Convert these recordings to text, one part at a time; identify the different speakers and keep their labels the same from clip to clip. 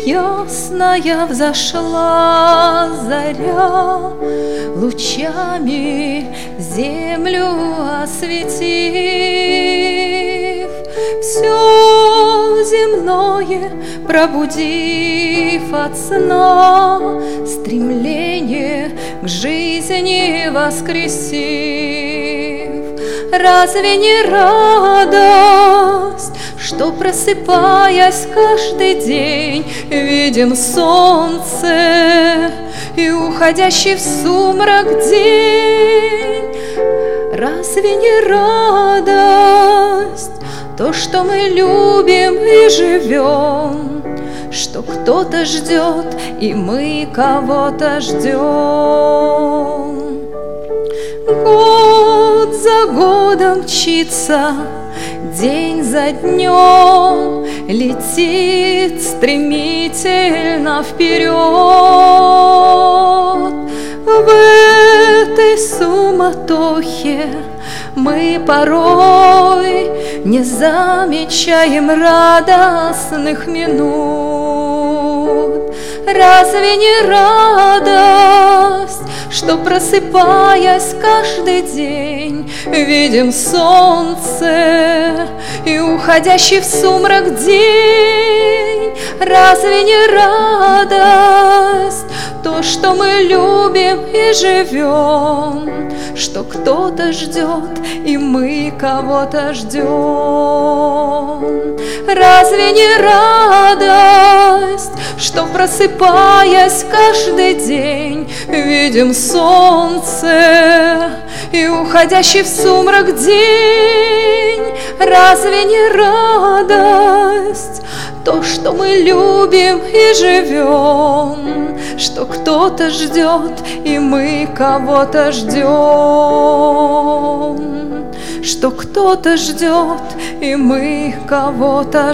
Speaker 1: ясная взошла заря, лучами землю осветив, все земное пробудив от сна, стремление к жизни воскресив. Разве не радость, что, просыпаясь каждый день, видим солнце и уходящий в сумрак день? Разве не радость то, что мы любим и живем, что кто-то ждет, и мы кого-то ждем? Год за годом мчится, день за днем летит стремительно вперед. В этой суматохе мы порой не замечаем радостных минут. Разве не радость, что, просыпаясь каждый день, видим солнце и уходящий в сумрак день? Разве не радость то, что мы любим и живем, что кто-то ждет, и мы кого-то ждем? Разве не радость, что, просыпаясь каждый день, видим солнце и уходящий в сумрак день? Разве не радость то, что мы любим и живем, что кто-то ждет, и мы кого-то ждем? Что кто-то ждет, и мы кого-то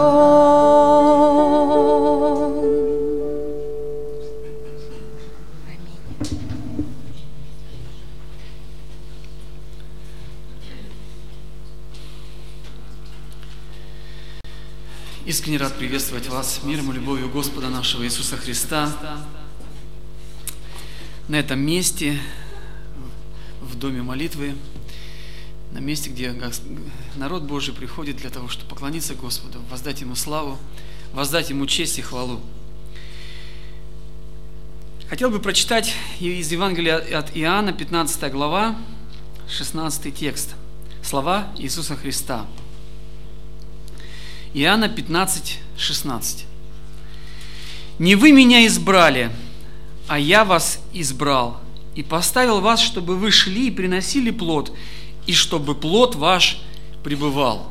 Speaker 1: ждем.
Speaker 2: Искренне рад приветствовать вас миром и любовью Господа нашего Иисуса Христа на этом месте, в доме молитвы, на месте, где народ Божий приходит для того, чтобы поклониться Господу, воздать Ему славу, воздать Ему честь и хвалу. Хотел бы прочитать из Евангелия от Иоанна, 15 глава, 16 текст. Слова Иисуса Христа. Иоанна 15, 16. «Не вы меня избрали, а я вас избрал, и поставил вас, чтобы вы шли и приносили плод, и чтобы плод ваш пребывал».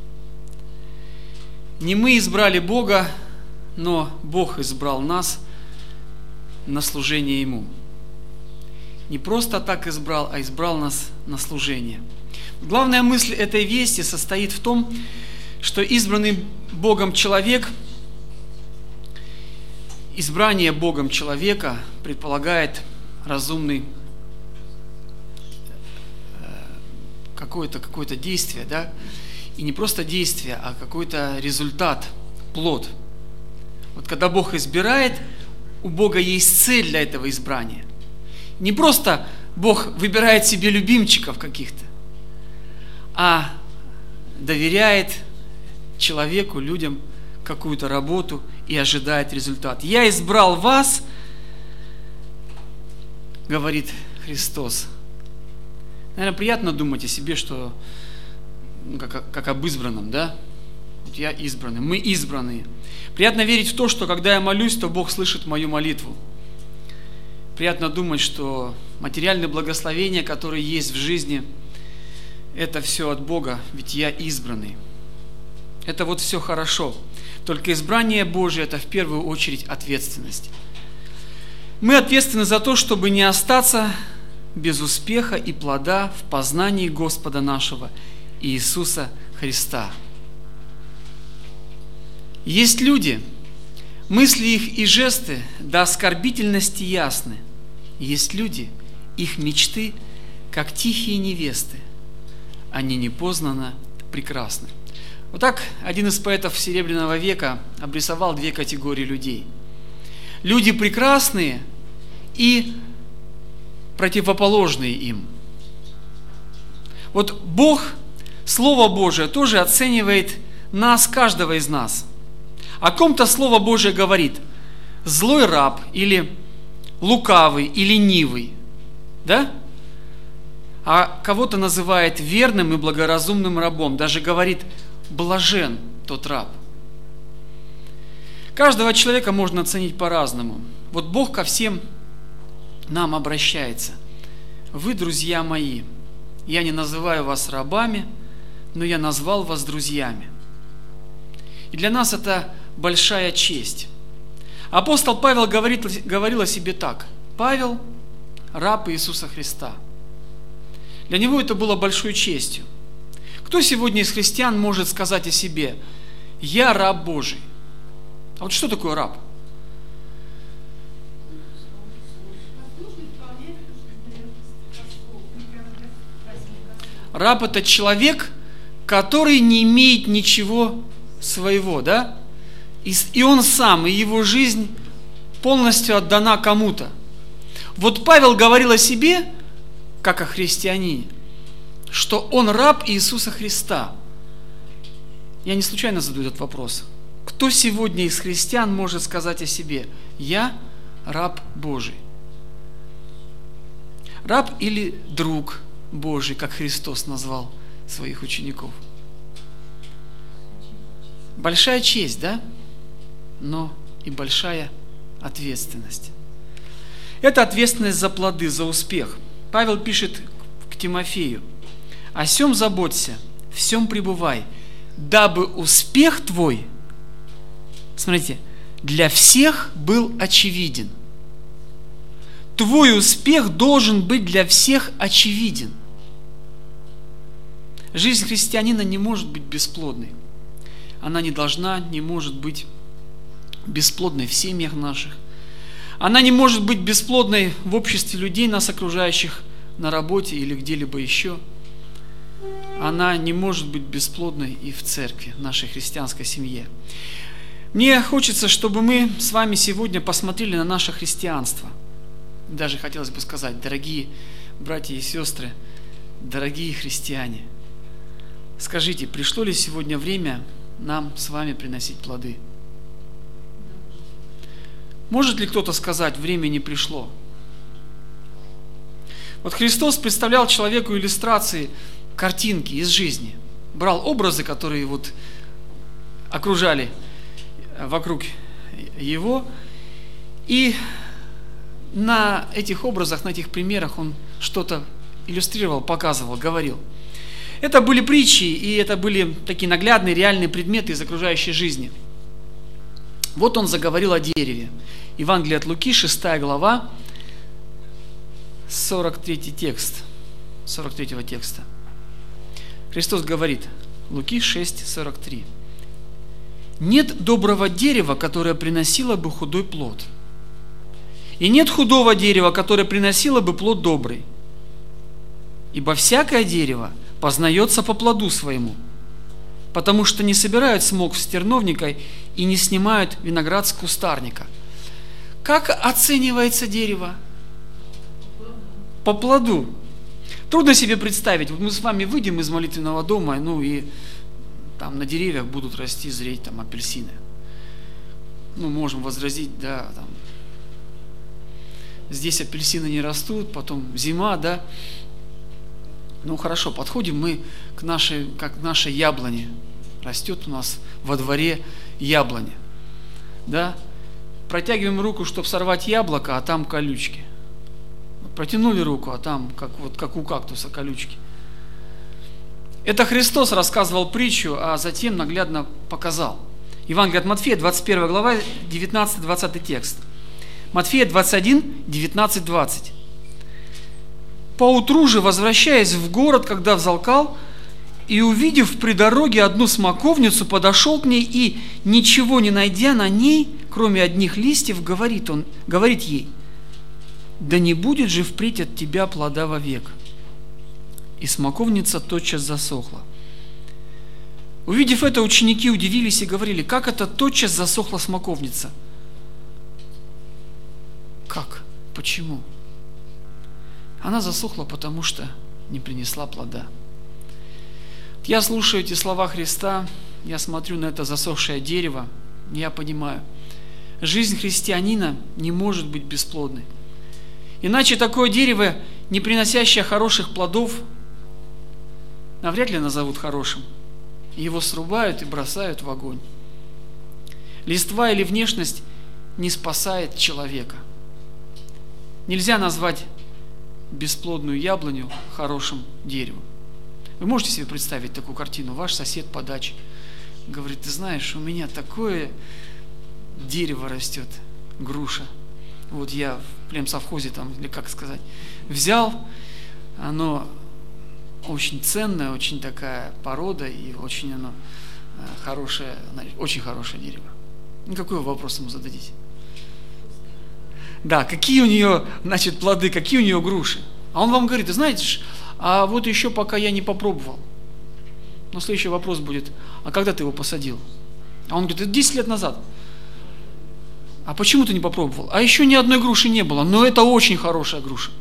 Speaker 2: Не мы избрали Бога, но Бог избрал нас на служение Ему. Не просто так избрал, а избрал нас на служение. Главная мысль этой вести состоит в том, что избранный Богом человек, избрание Богом человека предполагает разумный какое-то действие, да? И не просто действие, а какой-то результат, плод. Вот когда Бог избирает, у Бога есть цель для этого избрания. Не просто Бог выбирает себе любимчиков каких-то, а доверяет человеку, людям какую-то работу и ожидает результат. «Я избрал вас, — говорит Христос». Наверное, приятно думать о себе, что как об избранном, да? Вот я избранный, мы избранные. Приятно верить в то, что когда я молюсь, то Бог слышит мою молитву. Приятно думать, что материальные благословения, которые есть в жизни, это все от Бога, ведь я избранный. Это вот все хорошо. Только избрание Божие – это в первую очередь ответственность. Мы ответственны за то, чтобы не остаться без успеха и плода в познании Господа нашего Иисуса Христа. Есть люди, мысли их и жесты до оскорбительности ясны. Есть люди, их мечты, как тихие невесты. Они непознанно прекрасны. Вот так один из поэтов Серебряного века обрисовал две категории людей. Люди прекрасные и противоположные им. Вот Бог, Слово Божие, тоже оценивает нас, каждого из нас. О ком-то Слово Божие говорит: злой раб, или лукавый, и ленивый. Да? А кого-то называет верным и благоразумным рабом. Даже говорит: блажен тот раб. Каждого человека можно оценить по-разному. Вот Бог ко всем нам обращается: вы, друзья мои, я не называю вас рабами, но я назвал вас друзьями. И для нас это большая честь. Апостол Павел говорил о себе так: Павел, раб Иисуса Христа. Для него это было большой честью. Кто сегодня из христиан может сказать о себе: я раб Божий? А вот что такое раб? Раб – это человек, который не имеет ничего своего, да? И он сам, и его жизнь полностью отдана кому-то. Вот Павел говорил о себе, как о христианине, что он раб Иисуса Христа. Я не случайно задаю этот вопрос. Кто сегодня из христиан может сказать о себе: я раб Божий? Раб или друг Божий, как Христос назвал своих учеников. Большая честь, да? Но и большая ответственность. Это ответственность за плоды, за успех. Павел пишет к Тимофею: «О сем заботься, в сем пребывай, дабы успех твой, смотрите, для всех был очевиден». Твой успех должен быть для всех очевиден. Жизнь христианина не может быть бесплодной. Она не должна, не может быть бесплодной в семьях наших. Она не может быть бесплодной в обществе людей, нас окружающих, на работе или где-либо еще. Она не может быть бесплодной и в церкви, в нашей христианской семье. Мне хочется, чтобы мы с вами сегодня посмотрели на наше христианство. Даже хотелось бы сказать: дорогие братья и сестры, дорогие христиане, скажите, пришло ли сегодня время нам с вами приносить плоды? Может ли кто-то сказать: время не пришло? Вот Христос представлял человеку иллюстрации, картинки из жизни. Брал образы, которые вот окружали вокруг Его, и на этих образах, на этих примерах Он что-то иллюстрировал, показывал, говорил. Это были притчи, и это были такие наглядные, реальные предметы из окружающей жизни. Вот Он заговорил о дереве. Евангелие от Луки, 6 глава, 43 текст, 43 текста. Христос говорит, Луки 6:43. «Нет доброго дерева, которое приносило бы худой плод, и нет худого дерева, которое приносило бы плод добрый. Ибо всякое дерево познается по плоду своему, потому что не собирают смок с терновника и не снимают виноград с кустарника». Как оценивается дерево? По плоду. Трудно себе представить, вот мы с вами выйдем из молитвенного дома, и там на деревьях будут расти, зреть там апельсины. Можем возразить, да, там, здесь апельсины не растут, потом зима, да. Хорошо, подходим мы к нашей яблоне. Растет у нас во дворе яблоня, да. Протягиваем руку, чтобы сорвать яблоко, а там колючки. Протянули руку, а там, как у кактуса, колючки. Это Христос рассказывал притчу, а затем наглядно показал. Евангелие от Матфея, 21 глава, 19-20 текст. Матфея 21, 19-20. «Поутру же, возвращаясь в город, когда взалкал, и увидев при дороге одну смоковницу, подошел к ней и, ничего не найдя на ней, кроме одних листьев, говорит ей: да не будет же впредь от тебя плода вовек. И смоковница тотчас засохла. Увидев это, ученики удивились и говорили: как это тотчас засохла смоковница? Как? Почему? Она засохла, потому что не принесла плода. Я слушаю эти слова Христа, я смотрю на это засохшее дерево, я понимаю, жизнь христианина не может быть бесплодной. Иначе такое дерево, не приносящее хороших плодов, навряд ли назовут хорошим. Его срубают и бросают в огонь. Листва или внешность не спасает человека. Нельзя назвать бесплодную яблоню хорошим деревом. Вы можете себе представить такую картину? Ваш сосед по даче говорит: ты знаешь, у меня такое дерево растет, груша. Вот я в племсовхозе там, или как сказать, взял, оно очень ценная, очень такая порода, и очень оно хорошее, очень хорошее дерево. Ну, какой вы вопрос ему зададите? Да, какие у нее, значит, плоды, какие у нее груши? А он вам говорит: ты знаете, а вот еще пока я не попробовал. Но следующий вопрос будет: а когда ты его посадил? А он говорит: это 10 лет назад. А почему ты не попробовал? А еще ни одной груши не было, но это очень хорошая груша.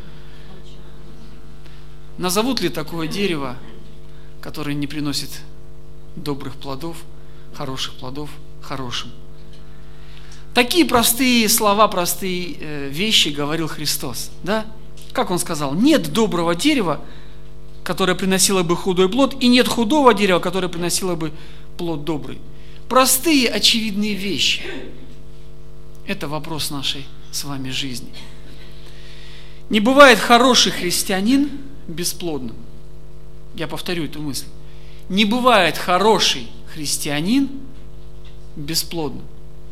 Speaker 2: Назовут ли такое дерево, которое не приносит добрых плодов, хороших плодов, хорошим? Такие простые слова, простые вещи говорил Христос. Да? Как Он сказал? Нет доброго дерева, которое приносило бы худой плод, и нет худого дерева, которое приносило бы плод добрый. Простые, очевидные вещи. Это вопрос нашей с вами жизни. Не бывает хороший христианин бесплодным. Я повторю эту мысль. Не бывает хороший христианин бесплодным.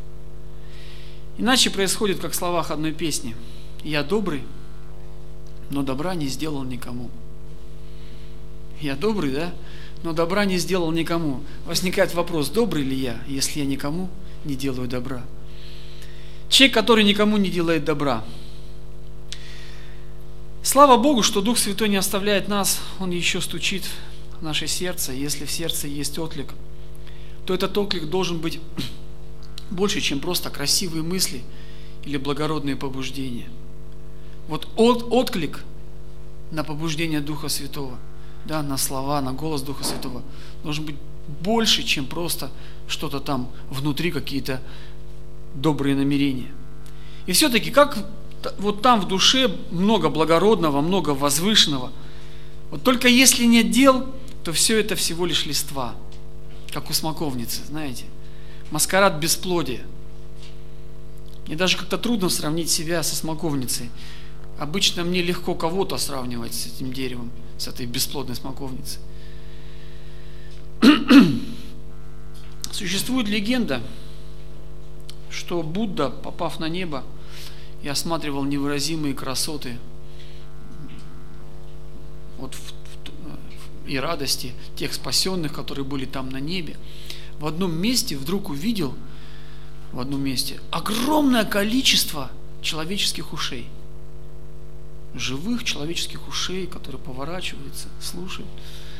Speaker 2: Иначе происходит, как в словах одной песни: я добрый, но добра не сделал никому. Я добрый, да? Но добра не сделал никому. Возникает вопрос: добрый ли я, если я никому не делаю добра? Человек, который никому не делает добра. Слава Богу, что Дух Святой не оставляет нас, Он еще стучит в наше сердце. Если в сердце есть отклик, то этот отклик должен быть больше, чем просто красивые мысли или благородные побуждения. Вот отклик на побуждение Духа Святого, да, на слова, на голос Духа Святого должен быть больше, чем просто что-то там внутри, какие-то добрые намерения. И все-таки, как вот там в душе много благородного, много возвышенного, вот только если нет дел, то все это всего лишь листва, как у смоковницы, знаете, маскарад бесплодия. Мне даже как-то трудно сравнить себя со смоковницей. Обычно мне легко кого-то сравнивать с этим деревом, с этой бесплодной смоковницей. Существует легенда, что Будда, попав на небо и осматривал невыразимые красоты и радости тех спасенных, которые были там на небе, в одном месте вдруг увидел, огромное количество человеческих ушей. Живых человеческих ушей, которые поворачиваются, слушают.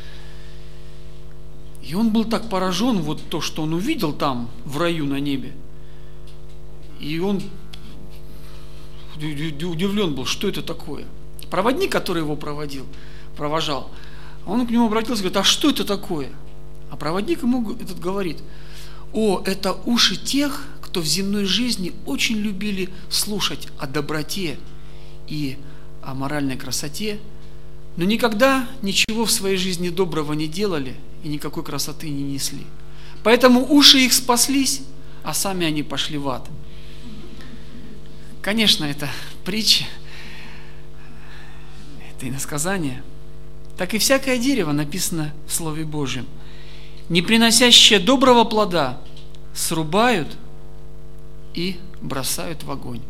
Speaker 2: И он был так поражен, вот то, что он увидел там, в раю на небе. И он удивлен был, что это такое. Проводник, который его провожал, он к нему обратился и говорит: а что это такое? А проводник ему этот говорит: о, это уши тех, кто в земной жизни очень любили слушать о доброте и о моральной красоте, но никогда ничего в своей жизни доброго не делали и никакой красоты не несли. Поэтому уши их спаслись, а сами они пошли в ад. Конечно, это притча, это иносказание. Так и всякое дерево написано в Слове Божьем, не приносящее доброго плода, срубают и бросают в огонь.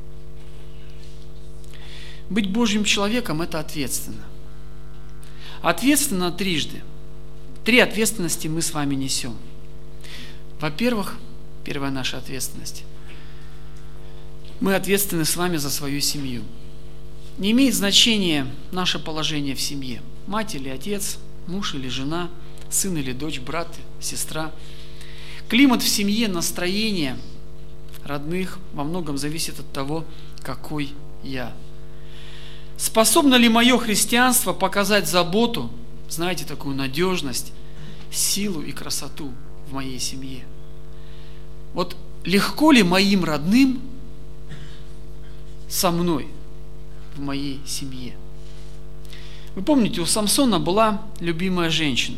Speaker 2: Быть Божьим человеком – это ответственно. Ответственно трижды. 3 ответственности мы с вами несем. Во-первых, первая наша ответственность. Мы ответственны с вами за свою семью. Не имеет значения наше положение в семье. Мать или отец, муж или жена, сын или дочь, брат, сестра. Климат в семье, настроение родных во многом зависит от того, какой я. Способно ли мое христианство показать заботу, знаете, такую надежность, силу и красоту в моей семье? Вот легко ли моим родным со мной в моей семье? Вы помните, у Самсона была любимая женщина,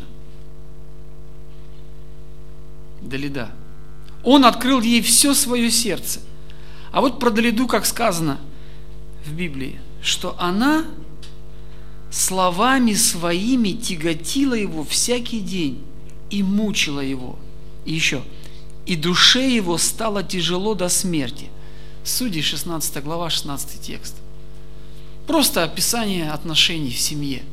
Speaker 2: Далида. Он открыл ей все свое сердце. А вот про Далиду, как сказано в Библии, что она словами своими тяготила его всякий день и мучила его. И еще, и душе его стало тяжело до смерти. Судьи 16 глава, 16 текст. Просто описание отношений в семье.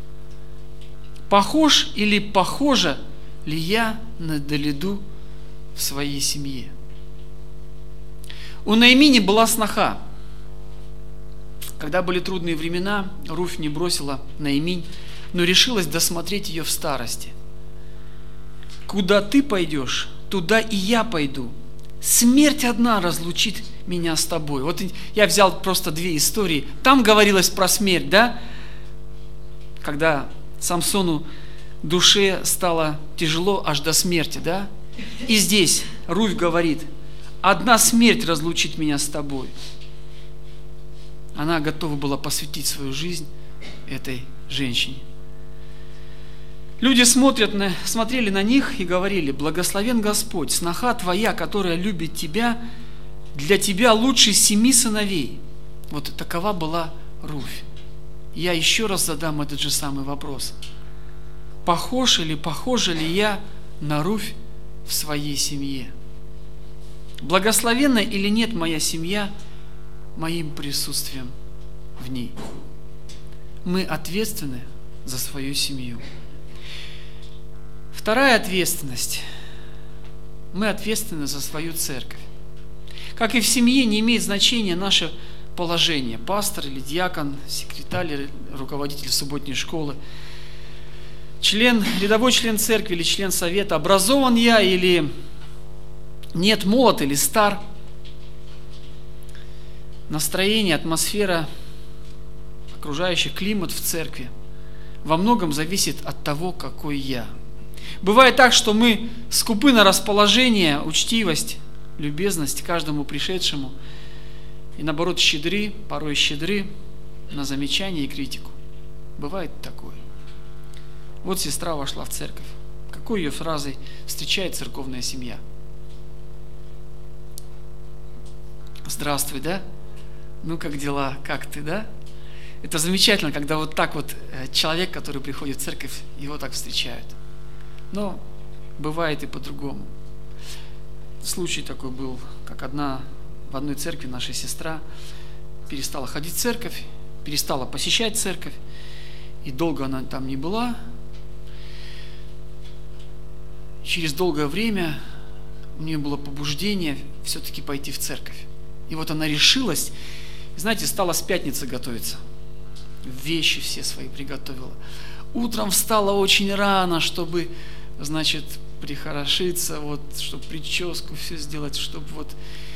Speaker 2: Похож или похожа ли я на Далиду в своей семье? У Наимини была сноха. Когда были трудные времена, Руфь не бросила Наиминь, но решилась досмотреть ее в старости. «Куда ты пойдешь, туда и я пойду. Смерть одна разлучит меня с тобой». Вот я взял просто две истории. Там говорилось про смерть, да? Когда Самсону душе стало тяжело аж до смерти, да? И здесь Руфь говорит: «Одна смерть разлучит меня с тобой». Она готова была посвятить свою жизнь этой женщине. Люди смотрели на них и говорили: «Благословен Господь, сноха твоя, которая любит тебя, для тебя лучше 7 сыновей». Вот такова была Руфь. Я еще раз задам этот же самый вопрос. Похож или похожа ли я на Руфь в своей семье? Благословенна или нет моя семья моим присутствием в ней? Мы ответственны за свою семью. Вторая ответственность. Мы ответственны за свою церковь. Как и в семье, не имеет значения наше положение. Пастор или диакон, секретарь или руководитель субботней школы, рядовой член церкви или член совета, образован я или нет, молод или стар. Настроение, атмосфера, окружающий климат в церкви во многом зависит от того, какой я. Бывает так, что мы скупы на расположение, учтивость, любезность каждому пришедшему, и наоборот порой щедры на замечания и критику. Бывает такое. Вот сестра вошла в церковь. Какой ее фразой встречает церковная семья? «Здравствуй, да? Ну, как дела? Как ты, да?» Это замечательно, когда вот так вот человек, который приходит в церковь, его так встречают. Но бывает и по-другому. Случай такой был, как в одной церкви наша сестра перестала ходить в церковь, перестала посещать церковь, и долго она там не была. Через долгое время у нее было побуждение все-таки пойти в церковь. И вот она решилась, знаете, стала с пятницы готовиться. Вещи все свои приготовила. Утром встала очень рано, чтобы, значит, прихорошиться, вот, чтобы прическу все сделать, чтобы вот...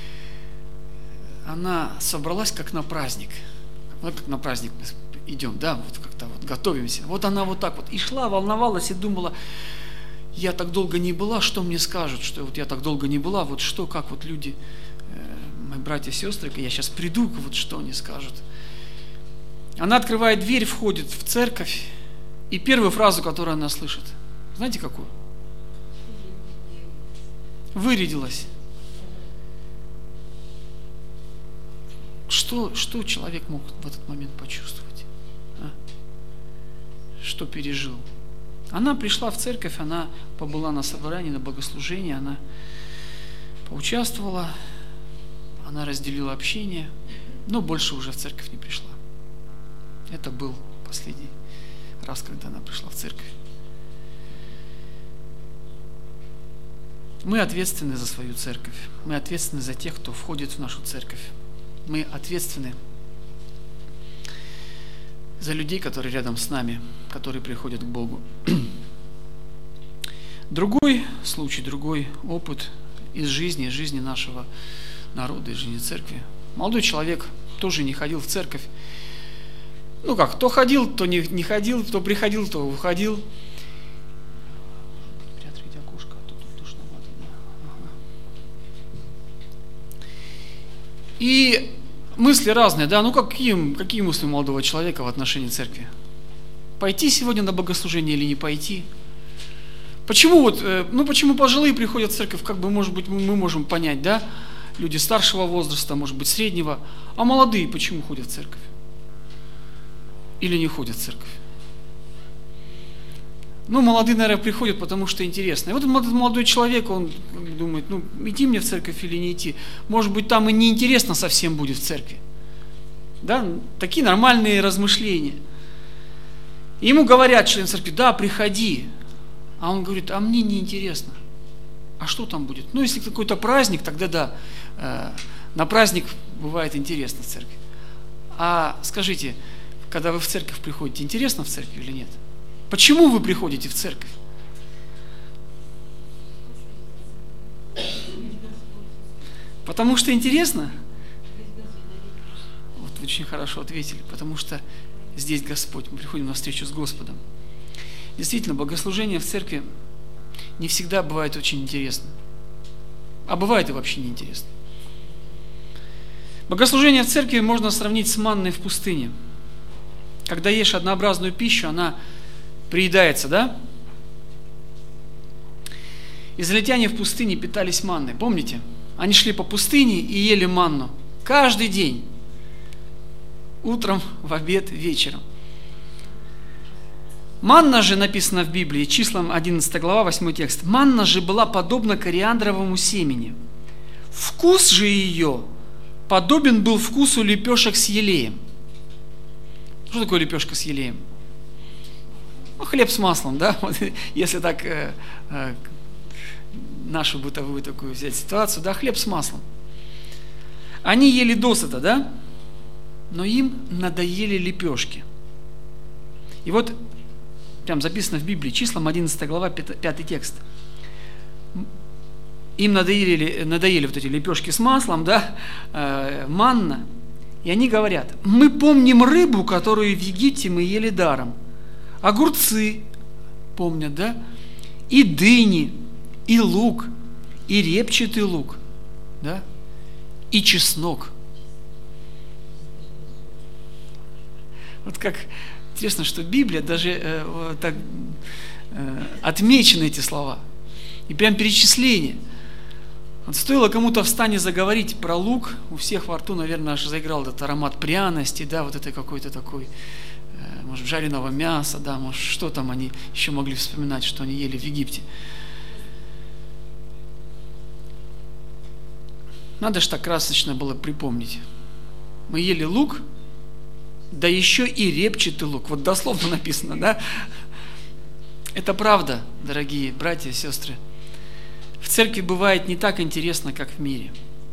Speaker 2: Она собралась как на праздник. Вот как на праздник мы идем, да, вот как-то вот готовимся. Вот она вот так вот и шла, волновалась и думала: я так долго не была, что мне скажут, что вот я так долго не была, вот что, как вот люди, мои братья и сестры, я сейчас приду, вот что они скажут. Она открывает дверь, входит в церковь, и первую фразу, которую она слышит, знаете какую? Вырядилась. Что человек мог в этот момент почувствовать? Что пережил? Она пришла в церковь, она побыла на собрании, на богослужении, она поучаствовала, она разделила общение, но больше уже в церковь не пришла. Это был последний раз, когда она пришла в церковь. Мы ответственны за свою церковь. Мы ответственны за тех, кто входит в нашу церковь. Мы ответственны за людей, которые рядом с нами, которые приходят к Богу. другой случай, другой опыт из жизни нашего народа, из жизни церкви. Молодой человек тоже не ходил в церковь. Ну как, кто ходил, то не ходил, кто приходил, то уходил. Приоткрыть окошко, а то тут душновато. Ага. И мысли разные, да, ну какие мысли у молодого человека в отношении церкви? Пойти сегодня на богослужение или не пойти? Почему почему пожилые приходят в церковь, как бы, может быть, мы можем понять, да? Люди старшего возраста, может быть, среднего, а молодые почему ходят в церковь? Или не ходят в церковь? Ну, молодые, наверное, приходят, потому что интересно. И вот этот молодой человек, он думает, идти мне в церковь или не идти. Может быть, там и неинтересно совсем будет в церкви. Да, такие нормальные размышления. И ему говорят, член церкви, да, приходи. А он говорит, а мне неинтересно. А что там будет? Ну, если какой-то праздник, тогда да, на праздник бывает интересно в церкви. А скажите, когда вы в церковь приходите, интересно в церкви или нет? Почему вы приходите в церковь? Потому что интересно? Вот вы очень хорошо ответили, потому что здесь Господь, мы приходим на встречу с Господом. Действительно, богослужение в церкви не всегда бывает очень интересно. А бывает и вообще неинтересно. Богослужение в церкви можно сравнить с манной в пустыне. Когда ешь однообразную пищу, она приедается, да? Израильтяне в пустыне питались манной, помните? Они шли по пустыне и ели манну каждый день. Утром, в обед, вечером. Манна же, написано в Библии, числам 11 глава, 8 текст. Манна же была подобна кориандровому семени. Вкус же ее подобен был вкусу лепешек с елеем. Что такое лепешка с елеем? Ну, хлеб с маслом, да? Вот, если так нашу бытовую такую взять ситуацию, да, хлеб с маслом. Они ели досыта, да? Но им надоели лепешки. И вот прям записано в Библии, числам 11 глава, 5 текст. Им надоели вот эти лепешки с маслом, да, манна. И они говорят, мы помним рыбу, которую в Египте мы ели даром. Огурцы помнят, да, и дыни, и лук, и репчатый лук, да, и чеснок. Вот как интересно, что Библия даже так отмечены эти слова. И прям перечисление. Вот стоило кому-то встать и заговорить про лук, у всех во рту, наверное, аж заиграл этот аромат пряности, да, вот это какой-то такой, может, жареного мяса, да, может, что там они еще могли вспоминать, что они ели в Египте. Надо же так красочно было припомнить. Мы ели лук, да еще и репчатый лук. Вот дословно написано, да? Это правда, дорогие братья и сестры. В церкви бывает не так интересно, как в мире.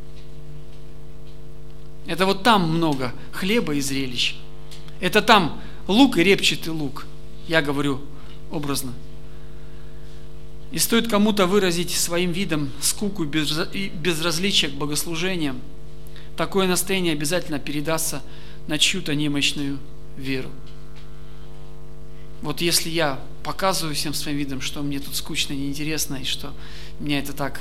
Speaker 2: Это вот там много хлеба и зрелищ. Это там лук и репчатый лук. Я говорю образно. И стоит кому-то выразить своим видом скуку и безразличие к богослужениям, такое настроение обязательно передастся на чью-то немощную веру. Вот если я показываю всем своим видом, что мне тут скучно и неинтересно, и что меня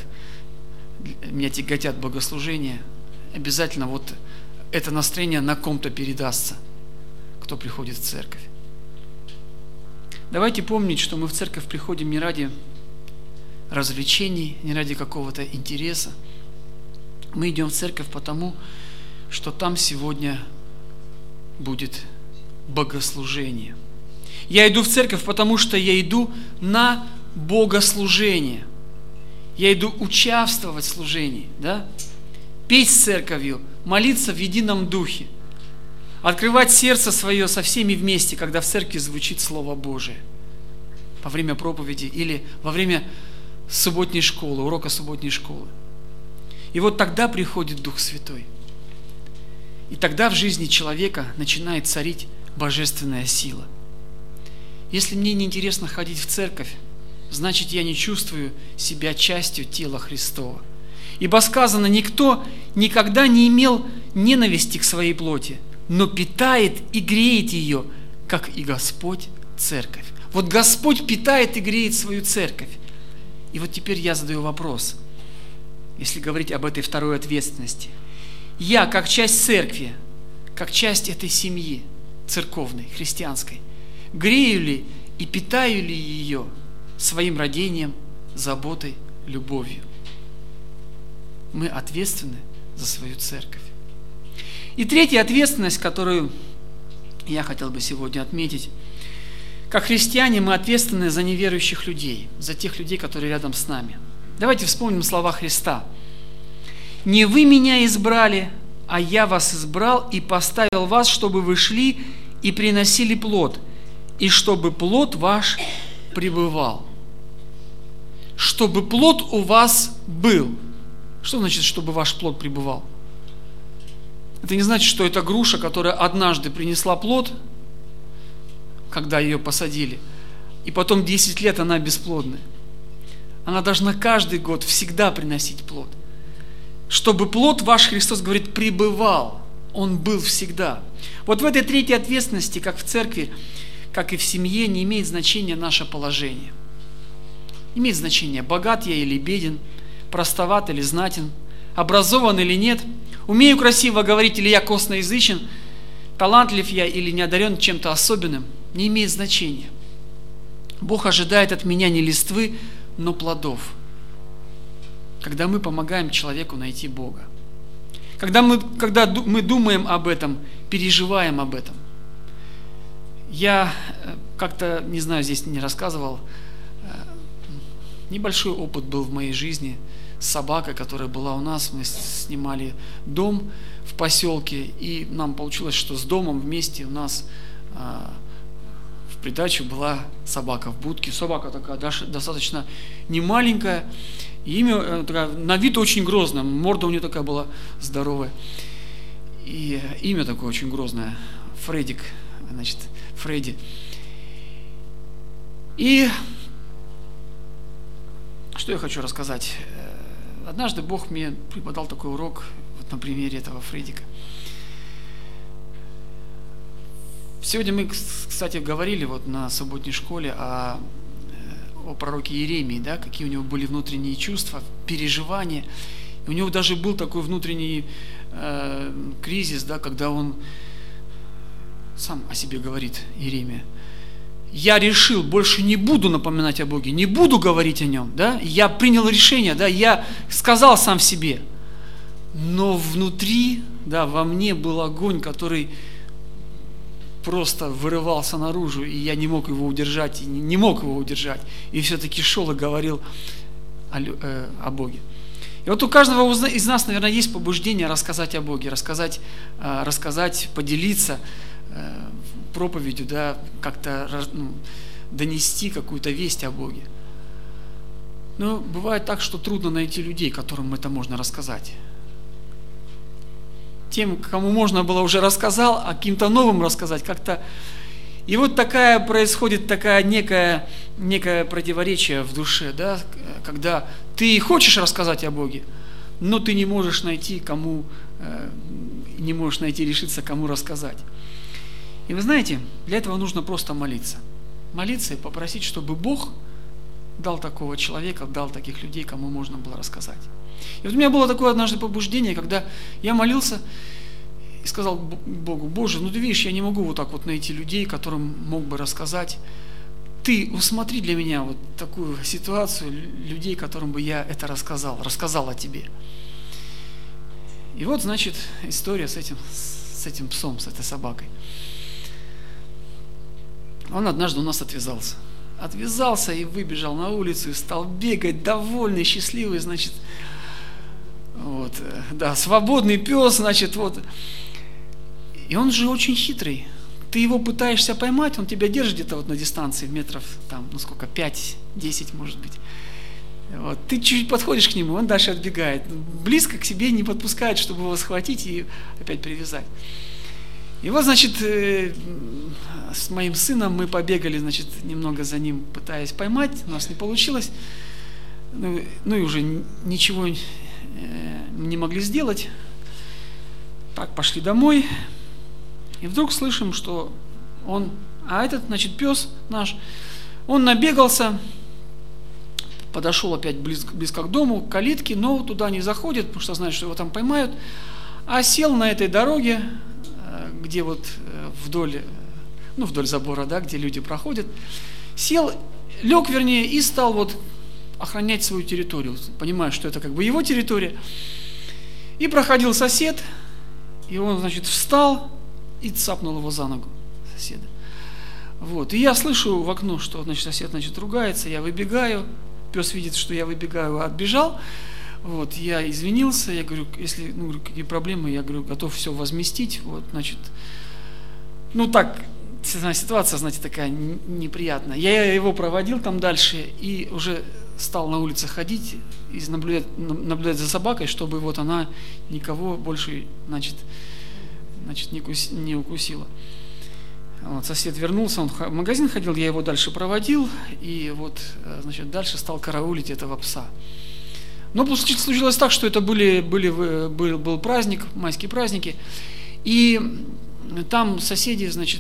Speaker 2: тяготят богослужения, обязательно вот это настроение на ком-то передастся, кто приходит в церковь. Давайте помнить, что мы в церковь приходим не ради развлечений, не ради какого-то интереса. Мы идем в церковь потому, что там сегодня будет богослужение. Я иду в церковь, потому что я иду на богослужение. Я иду участвовать в служении, да? Петь с церковью, молиться в едином духе, открывать сердце свое со всеми вместе, когда в церкви звучит Слово Божие, во время проповеди или во время субботней школы, урока субботней школы. И вот тогда приходит Дух Святой. И тогда в жизни человека начинает царить божественная сила. Если мне неинтересно ходить в церковь, значит, я не чувствую себя частью тела Христова. Ибо сказано, никто никогда не имел ненависти к своей плоти, но питает и греет ее, как и Господь церковь. Вот Господь питает и греет свою церковь. И вот теперь я задаю вопрос, если говорить об этой второй ответственности. Я, как часть церкви, как часть этой семьи церковной, христианской, грею ли и питаю ли ее своим родением, заботой, любовью? Мы ответственны за свою церковь. И третья ответственность, которую я хотел бы сегодня отметить. Как христиане мы ответственны за неверующих людей, за тех людей, которые рядом с нами. Давайте вспомним слова Христа. «Не вы меня избрали, а я вас избрал и поставил вас, чтобы вы шли и приносили плод, и чтобы плод ваш пребывал». Чтобы плод у вас был. Что значит, чтобы ваш плод пребывал? Это не значит, что это груша, которая однажды принесла плод, когда ее посадили, и потом 10 лет она бесплодная. Она должна каждый год всегда приносить плод. Чтобы плод ваш, Христос говорит, пребывал. Он был всегда. Вот в этой третьей ответственности, как в церкви, как и в семье, не имеет значения наше положение. Имеет значение, богат я или беден, простоват или знатен, образован или нет, умею красиво говорить или я косноязычен, талантлив я или не одарен чем-то особенным, не имеет значения. Бог ожидает от меня не листвы, но плодов. Когда мы помогаем человеку найти Бога. Когда мы думаем об этом, переживаем об этом. Я как-то, не знаю, здесь не рассказывал, небольшой опыт был в моей жизни с собакой, которая была у нас. Мы снимали дом в поселке, и нам получилось, что с домом вместе у нас в придачу была собака в будке. Собака такая достаточно немаленькая, и имя на вид очень грозное, морда у нее такая была здоровая. И имя такое очень грозное, Фредик, значит, Фредди. И что я хочу рассказать? Однажды Бог мне преподал такой урок вот на примере этого Фредика. Сегодня мы, кстати, говорили вот на субботней школе о пророке Иеремии, да, какие у него были внутренние чувства, переживания. И у него даже был такой внутренний кризис, да, когда он сам о себе говорит, Иеремия. Я решил, больше не буду напоминать о Боге, не буду говорить о Нем, да, я принял решение, да, я сказал сам себе, но внутри, да, во мне был огонь, который просто вырывался наружу, и я не мог его удержать, и все-таки шел и говорил о Боге. И вот у каждого из нас, наверное, есть побуждение рассказать о Боге, рассказать, поделиться проповедью, да, как-то донести какую-то весть о Боге. Но бывает так, что трудно найти людей, которым это можно рассказать. Тем, кому можно было, уже рассказал, а каким-то новым рассказать как-то. И вот происходит некое противоречие в душе, да, когда ты хочешь рассказать о Боге, но ты не можешь найти решиться, кому рассказать. И вы знаете, для этого нужно просто молиться. Молиться и попросить, чтобы Бог дал такого человека, дал таких людей, кому можно было рассказать. И вот у меня было такое однажды побуждение, когда я молился и сказал Богу: Боже, ну ты видишь, я не могу вот так вот найти людей, которым мог бы рассказать. Ты усмотри для меня вот такую ситуацию, людей, которым бы я это рассказал о тебе. И вот, значит, история с этим псом, с этой собакой. Он однажды у нас отвязался и выбежал на улицу, и стал бегать, довольный, счастливый, значит, вот, да, свободный пес, значит, вот. И он же очень хитрый. Ты его пытаешься поймать, он тебя держит где-то вот на дистанции метров, там, 5-10, может быть. Вот. Ты чуть-чуть подходишь к нему, он дальше отбегает. Близко к себе не подпускает, чтобы его схватить и опять привязать. И вот, значит, с моим сыном мы побегали, значит, немного за ним, пытаясь поймать, у нас не получилось. Ну и уже ничего не могли сделать. Так, пошли домой. И вдруг слышим, что он, этот, значит, пес наш, он набегался, подошел опять близко к дому, к калитке, но туда не заходит, потому что знает, что его там поймают, а сел на этой дороге, где вот вдоль забора, да, где люди проходят, сел, лег, вернее, и стал вот охранять свою территорию, понимая, что это как бы его территория. И проходил сосед, и он, значит, встал и цапнул его за ногу, соседа. Вот. И я слышу в окно, что, значит, сосед, значит, ругается, я выбегаю, пес видит, что я выбегаю, отбежал. Вот, я извинился, я говорю, если, какие проблемы, я говорю, готов все возместить. Вот, значит, так, ситуация, знаете, такая неприятная. Я его проводил там дальше и уже стал на улице ходить и наблюдать за собакой, чтобы вот она никого больше, значит, не укусила. Вот, сосед вернулся, он в магазин ходил, я его дальше проводил и вот, значит, дальше стал караулить этого пса. Но случилось так, что это был праздник, майские праздники, и там соседи, значит,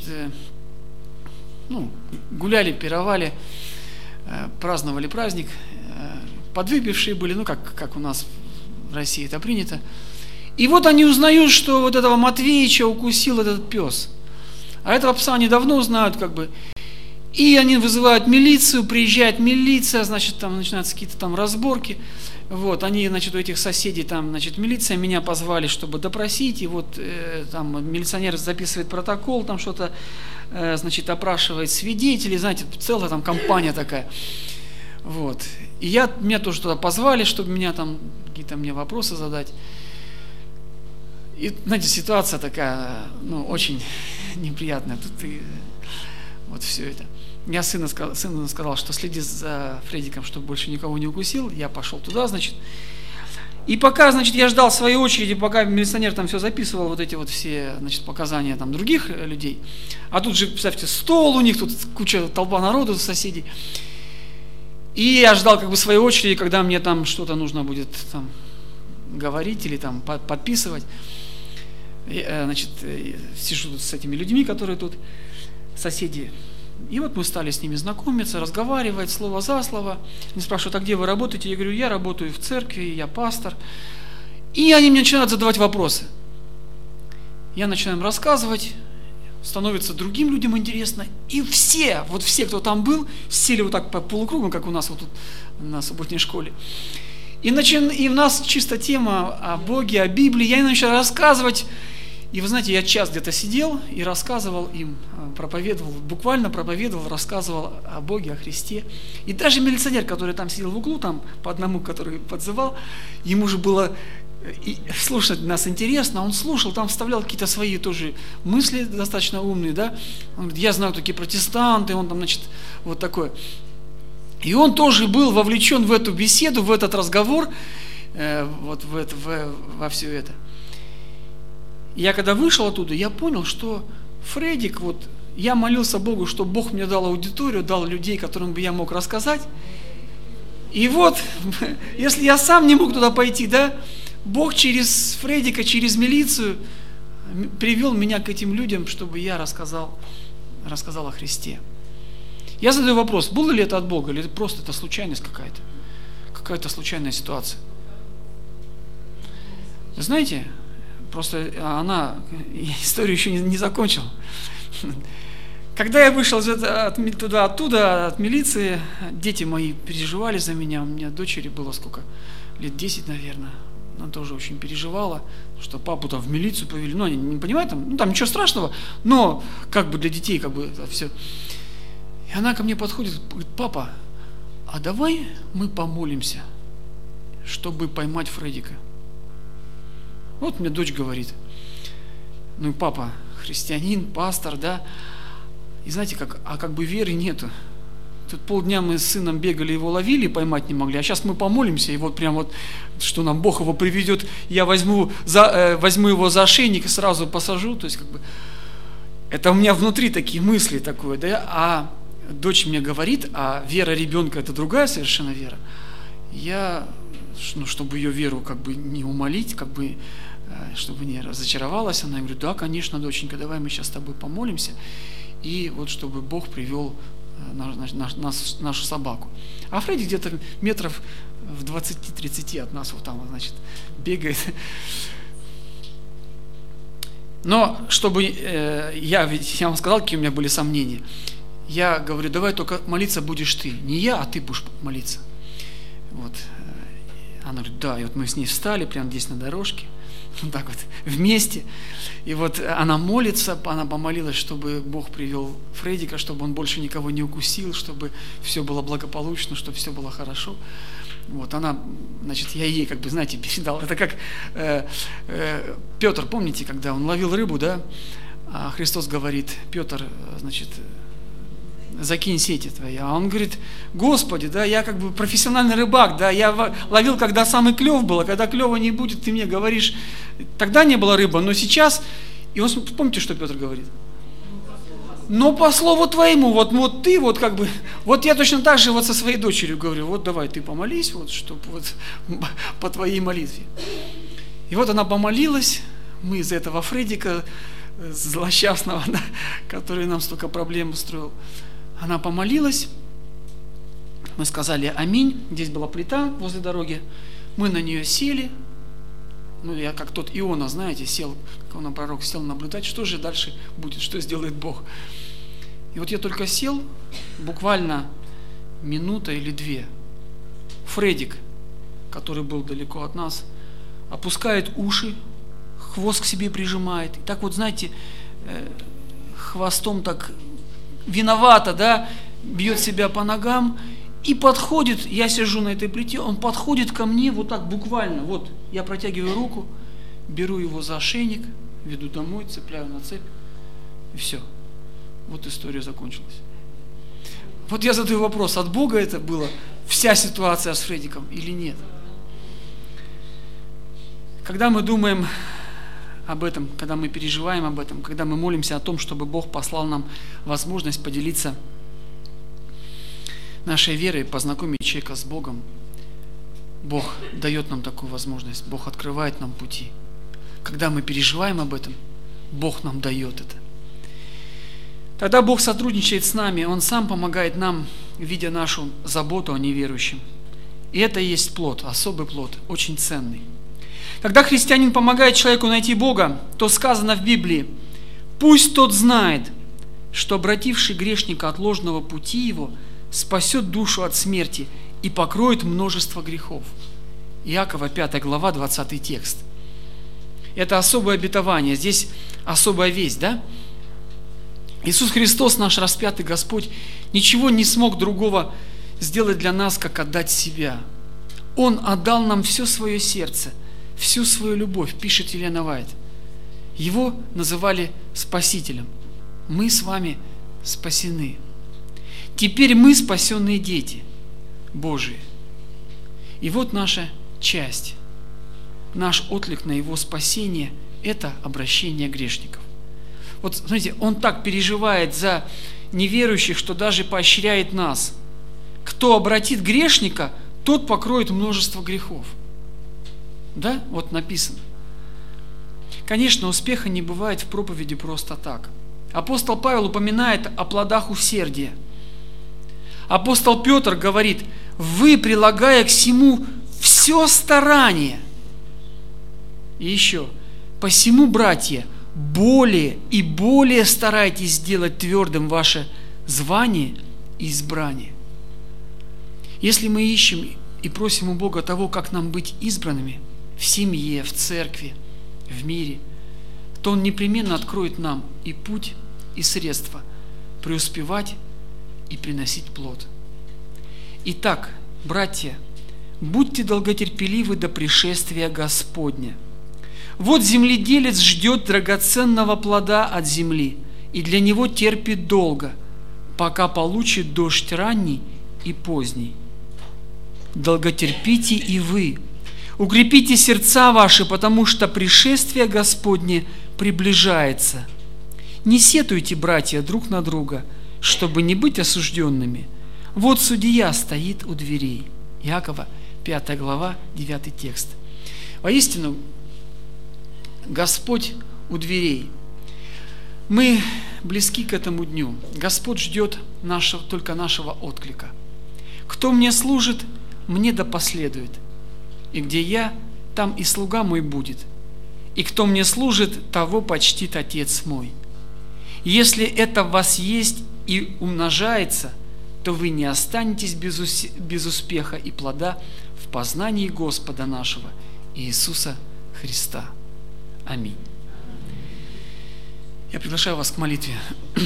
Speaker 2: гуляли, пировали, праздновали праздник, подвыпившие были, как у нас в России это принято. И вот они узнают, что вот этого Матвеича укусил этот пес. А этого пса они давно знают, как бы. И они вызывают милицию, приезжает милиция, значит, там начинаются какие-то там разборки. Вот, они, значит, у этих соседей там, значит, милиция, меня позвали, чтобы допросить, и вот там милиционер записывает протокол, там что-то, значит, опрашивает свидетелей, знаете, целая там компания такая. Вот. И меня тоже туда позвали, чтобы меня там, какие-то мне вопросы задать. И, знаете, ситуация такая, очень неприятная. Тут вот все это. Я сыну сказал, что следи за Фредиком, чтобы больше никого не укусил. Я пошел туда, значит. И пока, значит, я ждал своей очереди, пока милиционер там все записывал, вот эти вот все, значит, показания там других людей. А тут же, представьте, стол у них, тут толпа народу, соседей. И я ждал как бы своей очереди, когда мне там что-то нужно будет там говорить или там подписывать. Значит, сижу тут с этими людьми, которые тут соседи. И вот мы стали с ними знакомиться, разговаривать, слово за слово. Они спрашивают, а где вы работаете? Я говорю, я работаю в церкви, я пастор. И они мне начинают задавать вопросы. Я начинаю им рассказывать, становится другим людям интересно. И все, кто там был, сели вот так по полукругу, как у нас вот тут на субботней школе. И у нас чисто тема о Боге, о Библии. Я им начал рассказывать. И вы знаете, я час где-то сидел и рассказывал им, буквально проповедовал, рассказывал о Боге, о Христе. И даже милиционер, который там сидел в углу, там по одному, который подзывал, ему же было слушать нас интересно, он слушал, там вставлял какие-то свои тоже мысли достаточно умные, да. Он говорит, я знаю такие протестанты, он там, значит, вот такое. И он тоже был вовлечен в эту беседу, в этот разговор, во все это. Я когда вышел оттуда, я понял, что Фредик, я молился Богу, чтобы Бог мне дал аудиторию, дал людей, которым бы я мог рассказать. И вот, если я сам не мог туда пойти, да, Бог через Фредика, через милицию привел меня к этим людям, чтобы я рассказал о Христе. Я задаю вопрос, было ли это от Бога, или просто это случайность какая-то случайная ситуация? Вы знаете, просто историю еще не закончила. Когда я вышел оттуда, от милиции, дети мои переживали за меня, у меня дочери было сколько, лет 10, наверное. Она тоже очень переживала, что папу там в милицию повели. Они не понимают, там ничего страшного, но как бы для детей это все. И она ко мне подходит, говорит, папа, а давай мы помолимся, чтобы поймать Фредика. Вот мне дочь говорит, папа христианин, пастор, да, и знаете, как бы веры нету. Тут полдня мы с сыном бегали, его ловили, поймать не могли, а сейчас мы помолимся, и что нам Бог его приведет, я возьму его за ошейник и сразу посажу, то есть Это у меня внутри такие мысли такое, да, а дочь мне говорит, а вера ребенка это другая совершенно вера. Я, чтобы ее веру как бы не умолить, как бы, чтобы не разочаровалась, она говорит: да, конечно, доченька, давай мы сейчас с тобой помолимся, и вот чтобы Бог привел нашу собаку. А Фредди где-то метров в 20-30 от нас вот там, значит, бегает. Но чтобы я вам сказал, какие у меня были сомнения. Я говорю: давай только молиться будешь ты. Не я, а ты будешь молиться. Вот. Она говорит: да. И вот мы с ней встали прямо здесь на дорожке, вот так вот, вместе. И вот она молится, она помолилась, чтобы Бог привел Фреддика, чтобы он больше никого не укусил, чтобы все было благополучно, чтобы все было хорошо. Вот она, значит, я ей, как бы, знаете, передал. Это как Петр, помните, когда он ловил рыбу, да? А Христос говорит: Петр, значит, закинь сети твои. А он говорит: Господи, да, я как бы профессиональный рыбак, да, я ловил, когда самый клев был, а когда клева не будет, ты мне говоришь, тогда не было рыбы, но сейчас. И он, помните, что Петр говорит? Но по слову твоему, вот ты, вот как бы, вот я точно так же вот со своей дочерью говорю: вот давай ты помолись, вот, чтобы вот по твоей молитве. И вот она помолилась, мы из этого Фреддика злосчастного, да, который нам столько проблем устроил, она помолилась, мы сказали аминь, здесь была плита возле дороги, мы на нее сели, я как тот Иона, знаете, сел, как он пророк, сел наблюдать, что же дальше будет, что сделает Бог. И вот я только сел, буквально минута или две, Фреддик, который был далеко от нас, опускает уши, хвост к себе прижимает, и так вот, знаете, хвостом так виновато, да, бьет себя по ногам, и подходит, я сижу на этой плите, он подходит ко мне вот так буквально, вот, я протягиваю руку, беру его за ошейник, веду домой, цепляю на цепь, и все. Вот история закончилась. Вот я задаю вопрос: от Бога это была вся ситуация с Фреддиком или нет? Когда мы думаем об этом, когда мы переживаем об этом, когда мы молимся о том, чтобы Бог послал нам возможность поделиться нашей верой, познакомить человека с Богом, Бог дает нам такую возможность, Бог открывает нам пути. Когда мы переживаем об этом, Бог нам дает это. Тогда Бог сотрудничает с нами, Он сам помогает нам, видя нашу заботу о неверующем. И это и есть плод, особый плод, очень ценный. Когда христианин помогает человеку найти Бога, то сказано в Библии: «Пусть тот знает, что обративший грешника от ложного пути его спасет душу от смерти и покроет множество грехов». Иакова 5 глава, 20 текст. Это особое обетование, здесь особая весть, да? Иисус Христос, наш распятый Господь, ничего не смог другого сделать для нас, как отдать себя. Он отдал нам все свое сердце, всю свою любовь, пишет Елена Вайт. Его называли Спасителем. Мы с вами спасены. Теперь мы спасенные дети Божии. И вот наша часть, наш отклик на Его спасение – это обращение грешников. Вот смотрите, Он так переживает за неверующих, что даже поощряет нас. Кто обратит грешника, тот покроет множество грехов. Да? Вот написано. Конечно, успеха не бывает в проповеди просто так. Апостол Павел упоминает о плодах усердия. Апостол Петр говорит: вы, прилагая к сему все старание. И еще: посему, братья, более и более старайтесь сделать твердым ваше звание и избрание. Если мы ищем и просим у Бога того, как нам быть избранными в семье, в церкви, в мире, то Он непременно откроет нам и путь, и средства преуспевать и приносить плод. Итак, братья, будьте долготерпеливы до пришествия Господня. Вот земледелец ждет драгоценного плода от земли, и для него терпит долго, пока получит дождь ранний и поздний. Долготерпите и вы, укрепите сердца ваши, потому что пришествие Господне приближается. Не сетуйте, братья, друг на друга, чтобы не быть осужденными. Вот судья стоит у дверей. Иакова, 5 глава, 9 текст. Воистину, Господь у дверей. Мы близки к этому дню. Господь ждет только нашего отклика. Кто мне служит, мне да последует. И где я, там и слуга мой будет. И кто мне служит, того почтит Отец мой. Если это в вас есть и умножается, то вы не останетесь без успеха и плода в познании Господа нашего Иисуса Христа. Аминь. Я приглашаю вас к молитве.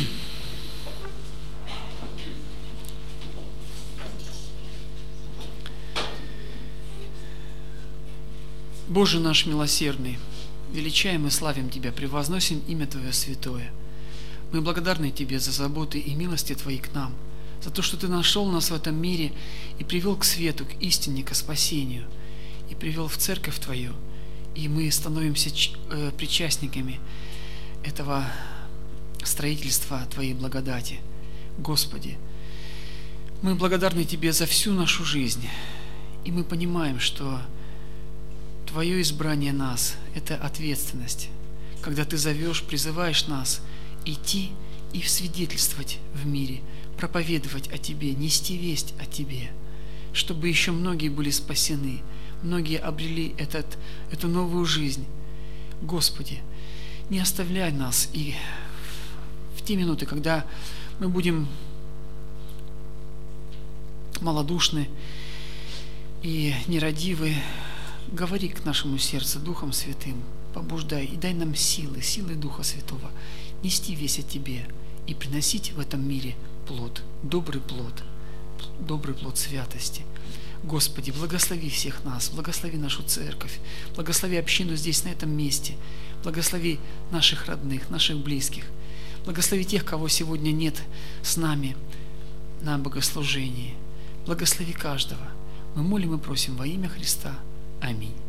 Speaker 2: Боже наш милосердный, величаем и славим Тебя, превозносим имя Твое святое. Мы благодарны Тебе за заботы и милости Твои к нам, за то, что Ты нашел нас в этом мире и привел к свету, к истине, к спасению, и привел в церковь Твою, и мы становимся причастниками этого строительства Твоей благодати. Господи, мы благодарны Тебе за всю нашу жизнь, и мы понимаем, что Твое избрание нас – это ответственность, когда Ты зовешь, призываешь нас идти и свидетельствовать в мире, проповедовать о Тебе, нести весть о Тебе, чтобы еще многие были спасены, многие обрели эту новую жизнь. Господи, не оставляй нас и в те минуты, когда мы будем малодушны и нерадивы, говори к нашему сердцу Духом Святым, побуждай и дай нам силы Духа Святого нести весть о Тебе и приносить в этом мире плод, добрый плод святости. Господи, благослови всех нас, благослови нашу церковь, благослови общину здесь, на этом месте, благослови наших родных, наших близких, благослови тех, кого сегодня нет с нами на богослужении, благослови каждого. Мы молим и просим во имя Христа. Аминь.